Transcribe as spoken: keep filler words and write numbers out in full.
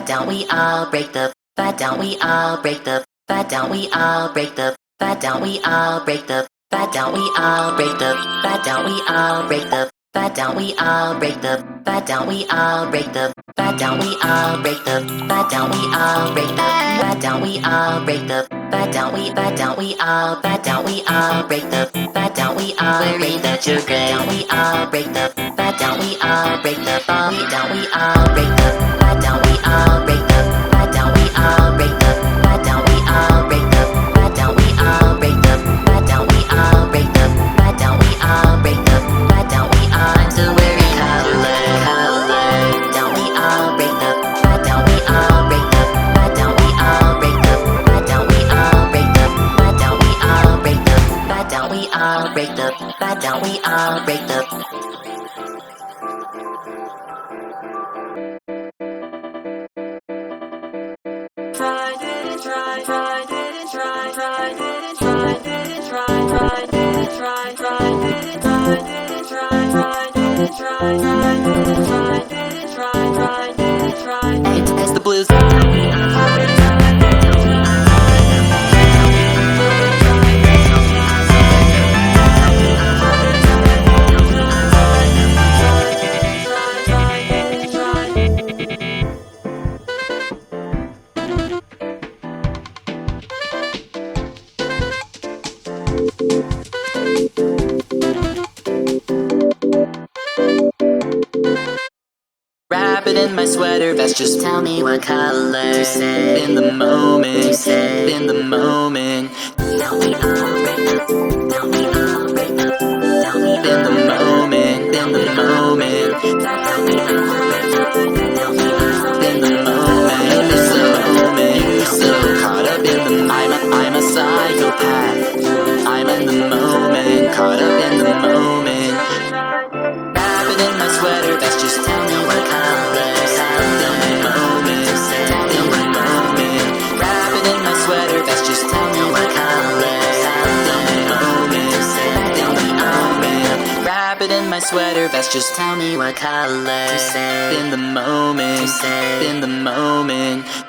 down, we all break the fat down, we all break the fat down, we all break the fat down, we all break the fat down, we all break the fat down, we all break the fat down, we all break the fat down, we all break the fat down, we all break the fat down, we all break the fat down, we all break the fat down, we fat down, we all fat down, we all break the fat down, we all break the fat down, we all break the fat down, we all break the fat down, we all break the fat down, we all break the fat down, we all break the fat down, we all break the fat down, we all break the fat down, we all break the fat down, we all break the fat down, we all I'm still wearing color, color down, we all break the fat down, we all break the fat down, we all break the fat down, we all break the fat down, we all break the fat down, we all break the fat down, we all break the Try, didn't try, try, didn't try, try, didn't try, didn't try, try, didn't try, try, didn't try, didn't try, try, didn't try, try, didn't try, didn't try, try, didn't try. It's the blues. Wrap it in my sweater vest, just Tell me what color to say. in the moment, To say. in the moment, Down, we all break the down, we all break the down, we in the moment, in the moment, down, we all break the down, we all in the moment, in the moment. You're so caught up in the I'm a, I'm a psychopath. I'm in the moment, caught up in the moment. Wrap it in my sweater vest, just tell me what color. In the moment, in the moment. Wrap it in my sweater vest, just tell me what color. In the moment, in the moment. Wrap it in my sweater vest, just tell me what color. say. In the moment, say. in the moment.